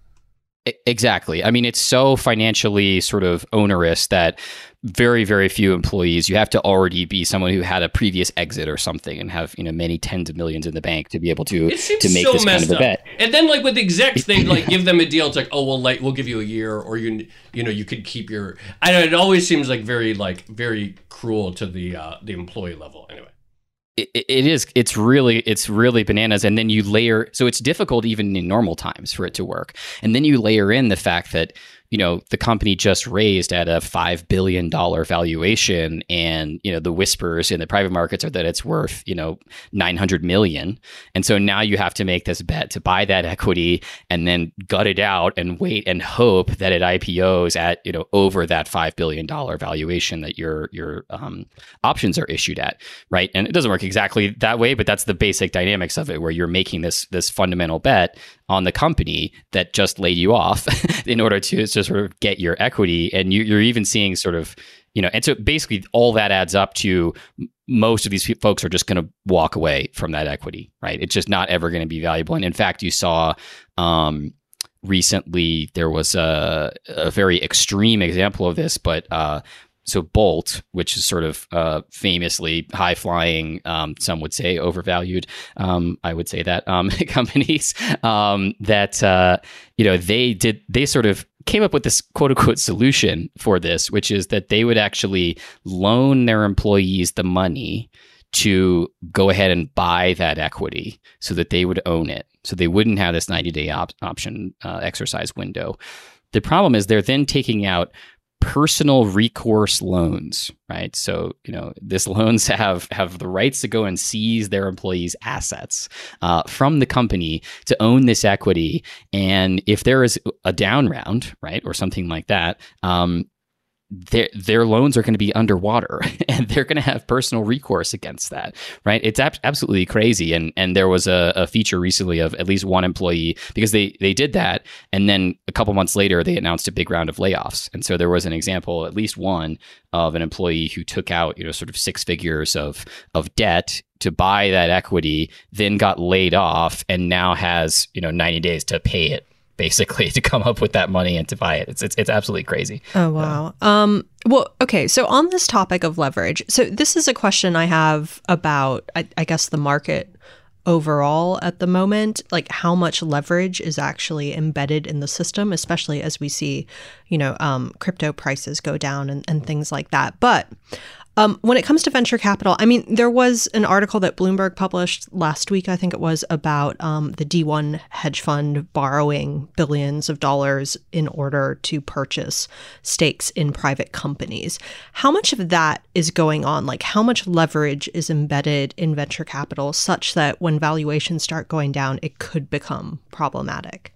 Exactly. I mean, it's so financially sort of onerous that very, very few employees, you have to already be someone who had a previous exit or something and have, you know, many tens of millions in the bank to be able to, to make
so
this kind of a
up.
bet.
And then like with execs, they like give them a deal. It's like, oh, well, like we'll give you a year or you, you know, you could keep your, I don't know, it always seems like very, like very cruel to the, uh, the employee level anyway.
It, it is. It's really, it's really bananas. And then you layer, so it's difficult even in normal times for it to work. And then you layer in the fact that, you know, the company just raised at a five billion dollars valuation, and, you know, the whispers in the private markets are that it's worth, you know, nine hundred million. And so now you have to make this bet to buy that equity and then gut it out and wait and hope that it I P Os at, you know, over that five billion dollars valuation that your, your um, options are issued at. Right. And it doesn't work exactly that way, but that's the basic dynamics of it, where you're making this, this fundamental bet on the company that just laid you off in order to, to sort of get your equity. And you, you're even seeing sort of, you know, and so basically all that adds up to most of these folks are just going to walk away from that equity, right? It's just not ever going to be valuable. And in fact, you saw um, recently there was a, a very extreme example of this, but uh, so Bolt, which is sort of uh, famously high flying, um, some would say overvalued. Um, I would say that um, companies um, that uh, you know they did they sort of came up with this quote unquote solution for this, which is that they would actually loan their employees the money to go ahead and buy that equity so that they would own it. So they wouldn't have this ninety day op- option uh, exercise window. The problem is they're then taking out personal recourse loans, right? So, you know, these loans have have the rights to go and seize their employees' assets uh, from the company to own this equity. And if there is a down round, right, or something like that, um, their their loans are going to be underwater, and they're going to have personal recourse against that, right? It's ab- absolutely crazy. And and there was a, a feature recently of at least one employee, because they they did that, and then a couple months later they announced a big round of layoffs. And so there was an example, at least one, of an employee who took out, you know, sort of six figures of of debt to buy that equity, then got laid off, and now has, you know, ninety days to pay it, basically, to come up with that money and to buy it. It's it's, it's absolutely crazy.
Oh, wow. Uh, um, well, okay. So on this topic of leverage, so this is a question I have about, I, I guess, the market overall at the moment, like how much leverage is actually embedded in the system, especially as we see, you know, um, crypto prices go down and, and things like that. But Um, when it comes to venture capital, I mean, there was an article that Bloomberg published last week, I think it was, about um, the D one hedge fund borrowing billions of dollars in order to purchase stakes in private companies. How much of that is going on? Like, how much leverage is embedded in venture capital such that when valuations start going down, it could become problematic?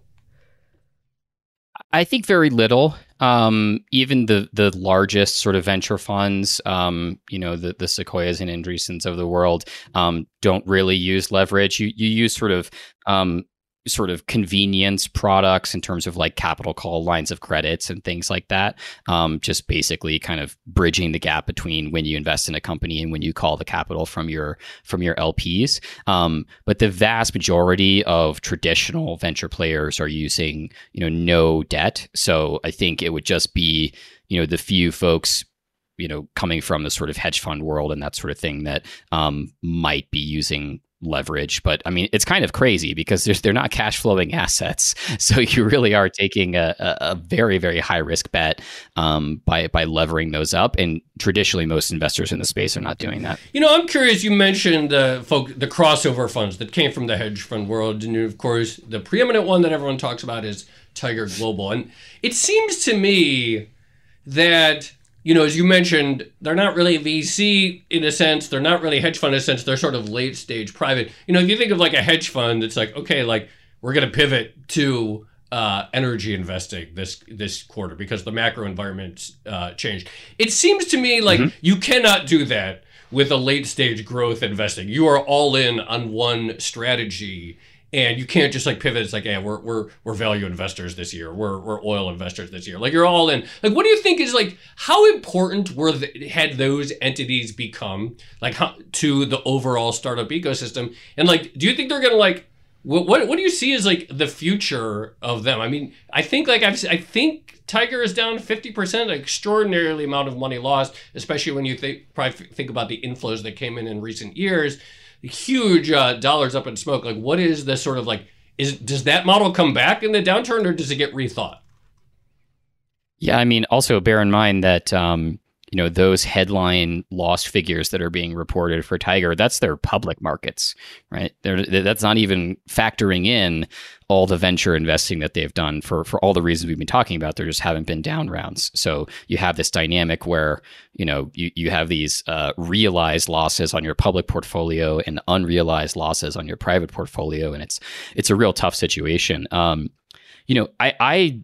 I think very little. Um, even the the largest sort of venture funds, um, you know, the the Sequoias and Andreessens of the world, um, don't really use leverage. You you use sort of um, sort of convenience products in terms of like capital call lines of credits and things like that. Um, just basically kind of bridging the gap between when you invest in a company and when you call the capital from your from your L Ps. Um, but the vast majority of traditional venture players are using, you know, no debt. So I think it would just be, you know, the few folks, you know, coming from the sort of hedge fund world and that sort of thing that um, might be using leverage. But I mean, it's kind of crazy because they're not cash flowing assets. So you really are taking a, a very, very high risk bet um, by by levering those up. And traditionally, most investors in the space are not doing that.
You know, I'm curious, you mentioned the folk, the crossover funds that came from the hedge fund world. And of course, the preeminent one that everyone talks about is Tiger Global. And it seems to me that, you know, as you mentioned, they're not really V C in a sense. They're not really hedge fund in a sense. They're sort of late stage private. You know, if you think of like a hedge fund, it's like, okay, like we're going to pivot to uh, energy investing this this quarter because the macro environment uh, changed. It seems to me like mm-hmm. you cannot do that with a late stage growth investing. You are all in on one strategy And you can't just like pivot. It's like, yeah, we're we're we're value investors this year. We're we're oil investors this year. Like you're all in. Like, what do you think is like how important were the, had those entities become like how, to the overall startup ecosystem? And like, do you think they're gonna like what what what do you see as like the future of them? I mean, I think like I've I think Tiger is down fifty percent, an extraordinarily amount of money lost, especially when you think probably think about the inflows that came in in recent years. Huge uh, dollars up in smoke. Like, what is the sort of like, is does that model come back in the downturn or does it get rethought?
Yeah, I mean, also bear in mind that, um, you know, those headline loss figures that are being reported for Tiger, that's their public markets, right? They're, that's not even factoring in all the venture investing that they've done for, for all the reasons we've been talking about. There just haven't been down rounds. So you have this dynamic where, you know, you, you have these uh, realized losses on your public portfolio and unrealized losses on your private portfolio. And it's, it's a real tough situation. Um, you know, I, I,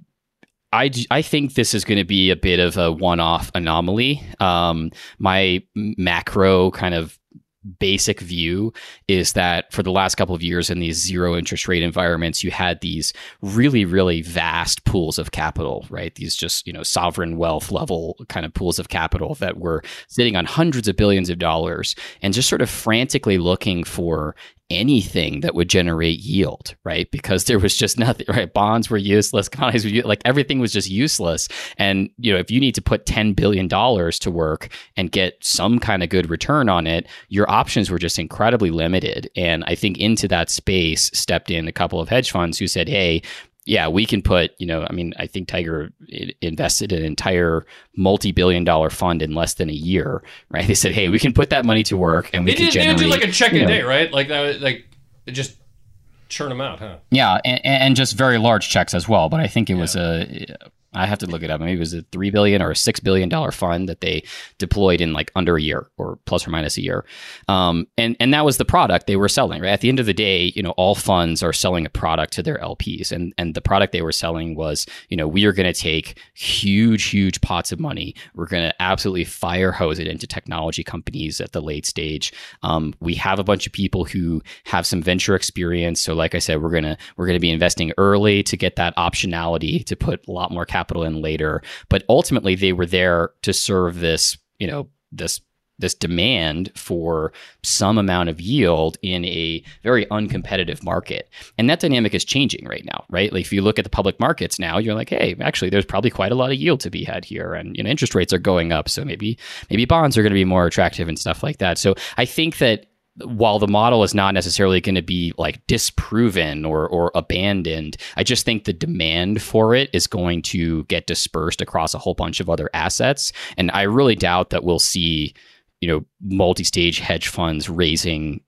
I, I think this is going to be a bit of a one-off anomaly. Um, my macro kind of basic view is that for the last couple of years in these zero interest rate environments, you had these really, really vast pools of capital, right? These just, you know, sovereign wealth level kind of pools of capital that were sitting on hundreds of billions of dollars and just sort of frantically looking for anything that would generate yield, right? Because there was just nothing, right? Bonds were useless, commodities were like everything was just useless. And, you know, if you need to put ten billion dollars to work and get some kind of good return on it, your options were just incredibly limited. And I think into that space stepped in a couple of hedge funds who said, hey, yeah, we can put, you know, I mean, I think Tiger invested an entire multi-billion dollar fund in less than a year, right? They said, hey, we can put that money to work and we
they
can
did,
generate.
They did like a check a
you know,
day, right? Like that was like just churn them out, huh?
Yeah, and, and just very large checks as well. But I think it yeah. was a, I have to look it up. Maybe it was a three billion dollars or a six billion dollars fund that they deployed in like under a year or plus or minus a year. Um, and, and that was the product they were selling, right? At the end of the day, you know, all funds are selling a product to their L Ps. And, and the product they were selling was, you know, we are going to take huge, huge pots of money. We're going to absolutely fire hose it into technology companies at the late stage. Um, we have a bunch of people who have some venture experience. So like I said, we're going to, we're going to be investing early to get that optionality to put a lot more capital capital in later, but ultimately they were there to serve this, you know, this this demand for some amount of yield in a very uncompetitive market. And that dynamic is changing right now, right? Like if you look at the public markets now, you're like, hey, actually there's probably quite a lot of yield to be had here. And, you know, interest rates are going up. So maybe maybe bonds are going to be more attractive and stuff like that. So I think that while the model is not necessarily going to be like disproven or or abandoned, I just think the demand for it is going to get dispersed across a whole bunch of other assets. And I really doubt that we'll see, you know, multi-stage hedge funds raising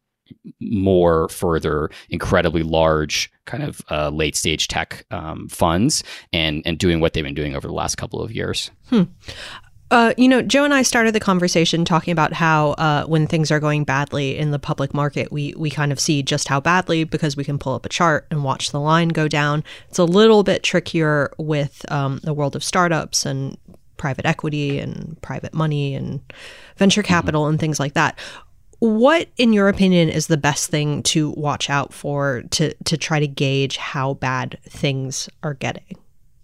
more further incredibly large kind of uh, late stage tech um, funds and and doing what they've been doing over the last couple of years.
Hmm. Uh, you know, Joe and I started the conversation talking about how uh, when things are going badly in the public market, we we kind of see just how badly because we can pull up a chart and watch the line go down. It's a little bit trickier with um, the world of startups and private equity and private money and venture capital mm-hmm. and things like that. What, in your opinion, is the best thing to watch out for to to try to gauge how bad things are getting?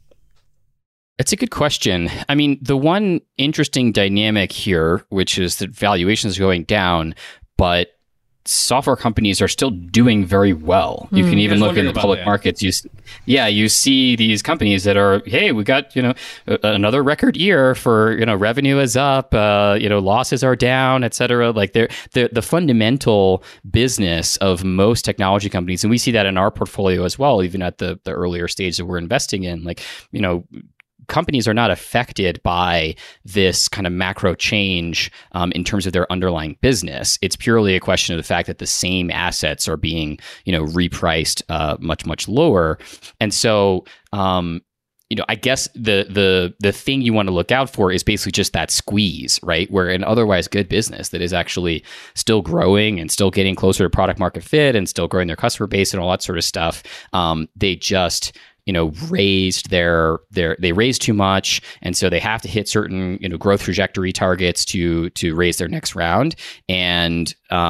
It's a good question. I mean, the one interesting dynamic here, which is that valuations are going down, but software companies are still doing very well. You mm. can even look in the public that. markets. You, yeah, you see these companies that are, hey, we got, you know, a, another record year for, you know, revenue is up, uh, you know, losses are down, et cetera. Like they're, they're, the fundamental business of most technology companies, and we see that in our portfolio as well, even at the, the earlier stage that we're investing in, like, you know, companies are not affected by this kind of macro change um, in terms of their underlying business. It's purely a question of the fact that the same assets are being, you know, repriced uh, much, much lower. And so, um, you know, I guess the the the thing you want to look out for is basically just that squeeze, right? Where an otherwise good business that is actually still growing and still getting closer to product market fit and still growing their customer base and all that sort of stuff, um, they just you know, raised their their they raised too much, and so they have to hit certain you know growth trajectory targets to to raise their next round. And um,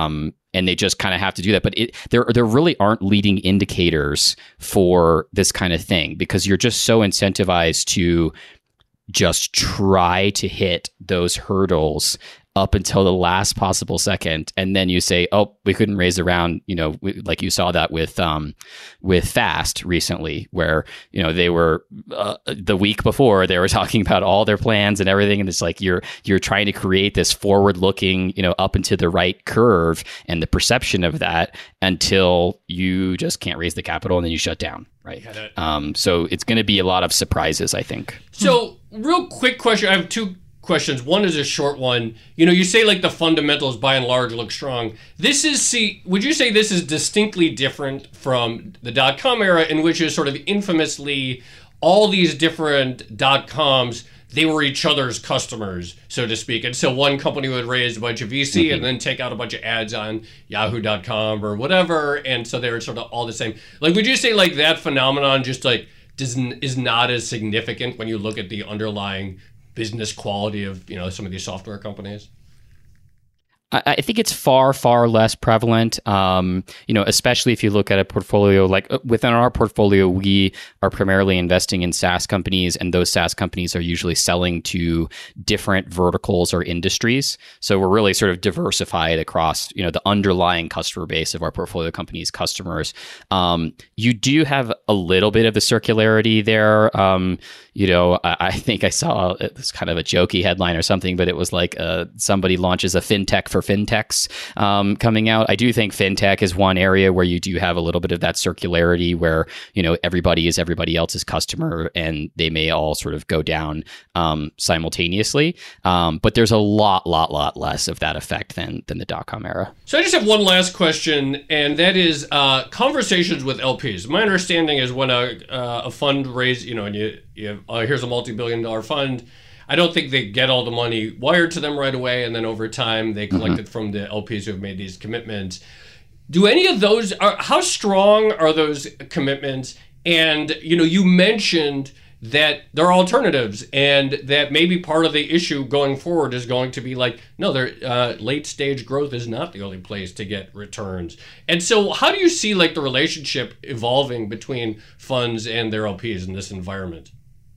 and they just kind of have to do that. But it, there, there really aren't leading indicators for this kind of thing because you're just so incentivized to just try to hit those hurdles up until the last possible second, and then you say, "Oh, we couldn't raise the round." You know, we, like you saw that with um, with Fast recently, where you know they were uh, the week before they were talking about all their plans and everything, and it's like you're you're trying to create this forward-looking, you know, up into the right curve and the perception of that until you just can't raise the capital and then you shut down, right? Um, so it's going to be a lot of surprises, I think.
So, real quick question: I have two questions. One is a short one. You know, you say like the fundamentals by and large look strong. This is, see, would you say this is distinctly different from the dot-com era, in which is sort of infamously all these different dot-coms, they were each other's customers, so to speak. And so one company would raise a bunch of V C mm-hmm. and then take out a bunch of ads on yahoo dot com or whatever. And so they were sort of all the same. Like, would you say like that phenomenon just like does, is not as significant when you look at the underlying business quality of, you know, some of these software companies?
I think it's far, far less prevalent, um, you know, especially if you look at a portfolio like within our portfolio, we are primarily investing in SaaS companies, and those SaaS companies are usually selling to different verticals or industries. So we're really sort of diversified across, you know, the underlying customer base of our portfolio companies' customers. Um, you do have a little bit of the circularity there. Um, you know, I, I think I saw it's kind of a jokey headline or something, but it was like uh, somebody launches a fintech for fintechs um, coming out. I do think fintech is one area where you do have a little bit of that circularity where, you know, everybody is everybody else's customer and they may all sort of go down um, simultaneously. Um, but there's a lot, lot, lot less of that effect than than the dot-com era.
So I just have one last question, and that is uh, conversations with L Ps. My understanding is when a, uh, a fund raise, you know, and you, you have, uh, here's a multi-billion dollar fund, I don't think they get all the money wired to them right away, and then over time they collect mm-hmm. it from the L Ps who have made these commitments. Do any of those, are, how strong are those commitments? And, you know, you mentioned that there are alternatives, and that maybe part of the issue going forward is going to be like, no, there, uh, late stage growth is not the only place to get returns. And so how do you see like the relationship evolving between funds and their L Ps in this environment?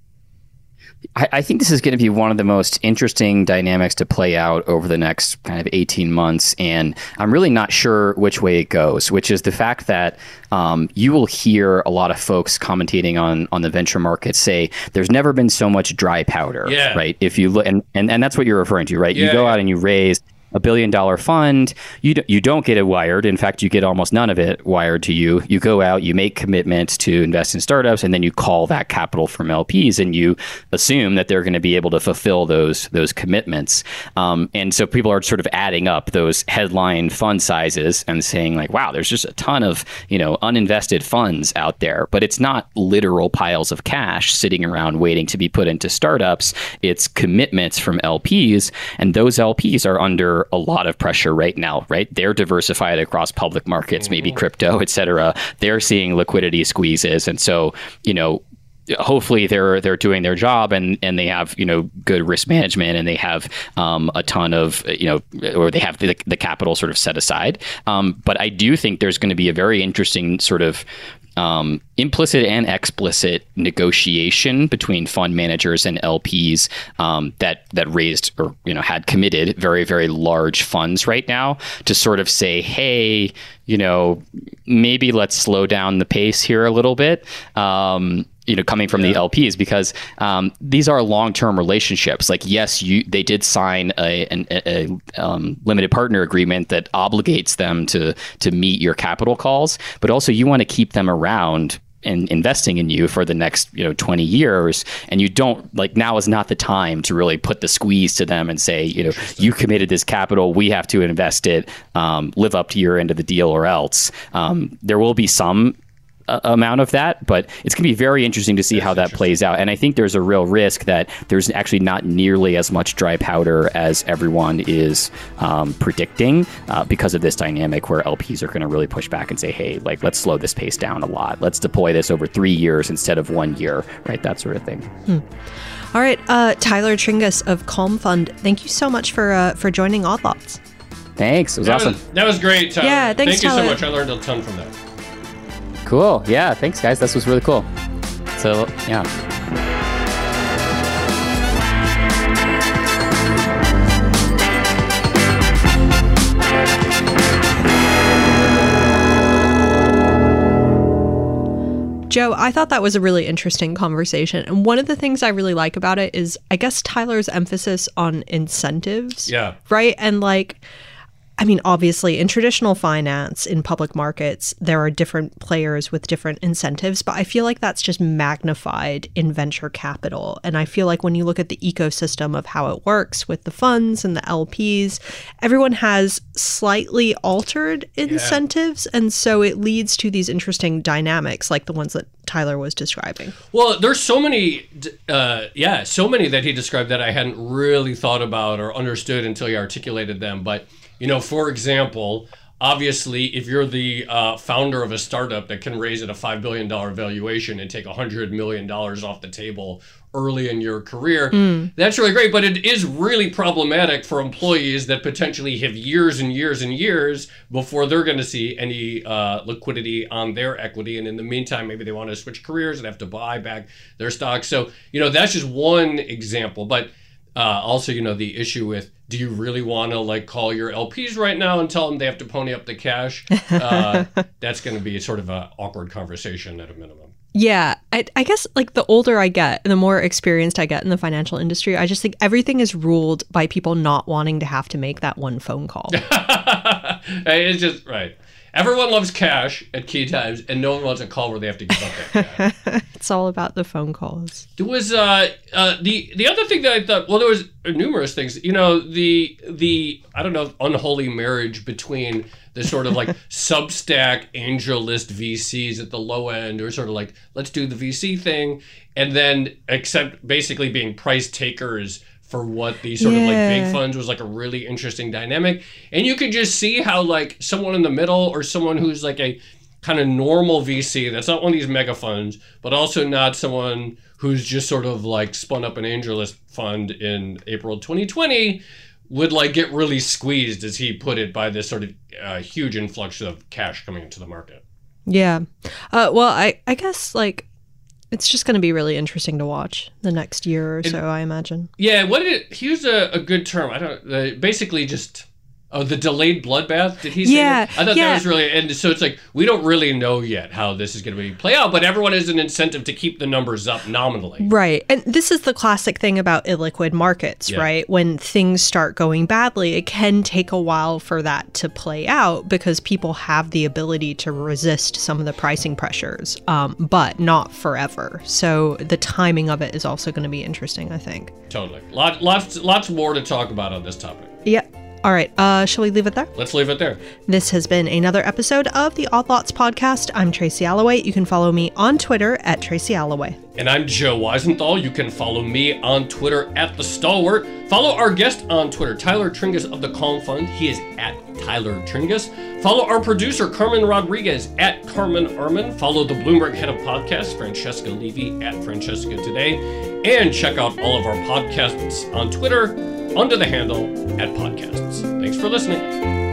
I, I think this is going to be one of the most interesting dynamics to play out over the next kind of eighteen months. And I'm really not sure which way it goes, which is the fact that um, you will hear a lot of folks commentating on, on the venture market say there's never been so much dry powder,
yeah.
right? If you look, and, and, and that's what you're referring to, right?
Yeah,
you go
yeah.
out and you raise a billion dollar fund, you d- you don't get it wired. In fact, you get almost none of it wired to you. You go out, you make commitments to invest in startups, and then you call that capital from L Ps, and you assume that they're going to be able to fulfill those those commitments. Um, and so people are sort of adding up those headline fund sizes and saying like, wow, there's just a ton of, you know, uninvested funds out there. But it's not literal piles of cash sitting around waiting to be put into startups. It's commitments from L Ps, and those L Ps are under a lot of pressure right now, right? They're diversified across public markets, maybe crypto, et cetera. They're seeing liquidity squeezes. And so, you know, hopefully they're they're doing their job and, and they have, you know, good risk management, and they have um, a ton of, you know, or they have the, the capital sort of set aside. Um, but I do think there's going to be a very interesting sort of Um, implicit and explicit negotiation between fund managers and L Ps um, that that raised or you know had committed very very large funds right now to sort of say, hey, you know, maybe let's slow down the pace here a little bit. Um, you know, coming from yeah. the L Ps, because um, these are long-term relationships. Like, yes, you they did sign a, an, a, a um, limited partner agreement that obligates them to to meet your capital calls, but also you want to keep them around and investing in you for the next, you know, twenty years. And you don't, like, now is not the time to really put the squeeze to them and say, you know, you committed this capital, we have to invest it, um, live up to your end of the deal or else. Um, there will be some amount of that, but it's going to be very interesting to see That's how that plays out. And I think there's a real risk that there's actually not nearly as much dry powder as everyone is um, predicting uh, because of this dynamic where L Ps are going to really push back and say, hey, like, let's slow this pace down a lot. Let's deploy this over three years instead of one year, right? That sort of thing.
Hmm. All right. Uh, Tyler Tringas of Calm Fund, thank you so much for uh, for joining Odd Lots.
Thanks. It was
that
awesome.
Was, that was great, Tyler.
Yeah, thanks,
Thank you
Tyler.
so much. I learned a ton from that.
Cool. Yeah. Thanks, guys. This was really cool. So, yeah.
Joe, I thought that was a really interesting conversation. And one of the things I really like about it is, I guess, Tyler's emphasis on incentives.
Yeah.
Right? And like, I mean, obviously, in traditional finance, in public markets, there are different players with different incentives, but I feel like that's just magnified in venture capital. And I feel like when you look at the ecosystem of how it works with the funds and the L Ps, everyone has slightly altered incentives. Yeah. And so it leads to these interesting dynamics like the ones that Tyler was describing.
Well, there's so many, uh, yeah, so many that he described that I hadn't really thought about or understood until he articulated them. But you know, for example, obviously, if you're the uh, founder of a startup that can raise at a five billion dollars valuation and take one hundred million dollars off the table early in your career, mm. that's really great. But it is really problematic for employees that potentially have years and years and years before they're going to see any uh, liquidity on their equity. And in the meantime, maybe they want to switch careers and have to buy back their stock. So, you know, that's just one example. But uh, also, you know, the issue with, do you really want to like call your L Ps right now and tell them they have to pony up the cash? Uh, that's going to be sort of an awkward conversation at a minimum.
Yeah, I, I guess like the older I get and the more experienced I get in the financial industry, I just think everything is ruled by people not wanting to have to make that one phone call.
It's just right. Everyone loves cash at key times, and no one wants a call where they have to give up that cash.
It's all about the phone calls.
There was uh, uh, the the other thing that I thought. Well, there was numerous things. You know, the the I don't know unholy marriage between the sort of like Substack AngelList V Cs at the low end, or sort of like let's do the V C thing, and then accept basically being price takers for what these sort yeah. of like big funds was like a really interesting dynamic. And you could just see how like someone in the middle or someone who's like a kind of normal V C that's not one of these mega funds, but also not someone who's just sort of like spun up an AngelList fund in April twenty twenty would like get really squeezed, as he put it, by this sort of uh, huge influx of cash coming into the market.
Yeah. Uh, well, I, I guess like it's just going to be really interesting to watch the next year or so, it, I imagine.
Yeah, what did it, here's a, a good term. I don't, uh, basically just, oh, the delayed bloodbath? Did he say
yeah,
that? I thought
yeah.
that was really, and so it's like, we don't really know yet how this is going to be play out, but everyone has an incentive to keep the numbers up nominally.
Right. And this is the classic thing about illiquid markets, yeah. right? When things start going badly, it can take a while for that to play out because people have the ability to resist some of the pricing pressures, um, but not forever. So the timing of it is also going to be interesting, I think.
Totally. Lot, lots, lots more to talk about on this topic.
Yeah. All right, uh, shall we leave it there?
Let's leave it there.
This has been another episode of the Odd Lots podcast. I'm Tracy Alloway. You can follow me on Twitter at Tracy Alloway.
And I'm Joe Weisenthal. You can follow me on Twitter at The Stalwart. Follow our guest on Twitter, Tyler Tringas of the Calm Fund. He is at Tyler Tringas. Follow our producer, Carmen Rodriguez, at Carmen Arman. Follow the Bloomberg head of podcasts, Francesca Levy, at Francesca Today. And check out all of our podcasts on Twitter under the handle at Podcasts. Thanks for listening.